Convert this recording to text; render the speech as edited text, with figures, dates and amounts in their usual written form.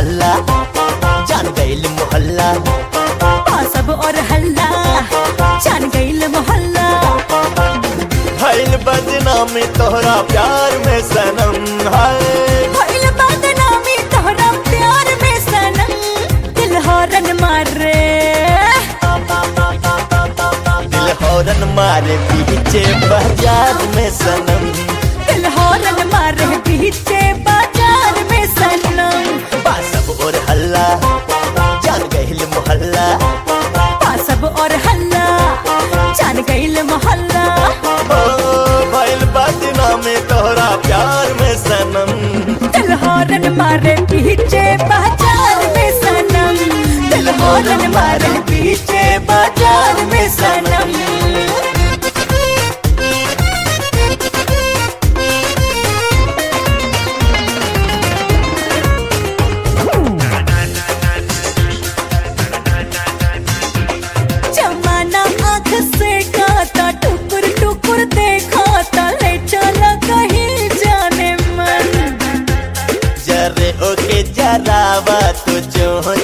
हल्ला जान गईल मोहल्ला। सब और हल्ला जान गईल मोहल्ला। भइल बदनामी तोहरा प्यार में सनम है। भइल बदनामी तोहरा प्यार में सनम। दिल हॉर्न मारे दिल हॉर्न मारे पीछे बाजार में सनम। दिल हॉर्न मारे पीछे बाजार में सनम। सब और हल्ला जान गईल मोहल्ला। सब और हल्ला जान गईल मोहल्ला। भइल बदनामी तोहरा प्यार में सनम। दिल हॉर्न मारे पीछे बाजार में सनम। दिल हॉर्न मारे पीछे बाजार में सनम। जमाना आँख से खाता टुकुर टुकुर देखाता ले चला कहीं जाने मन। जरे ओके जरावा तो जो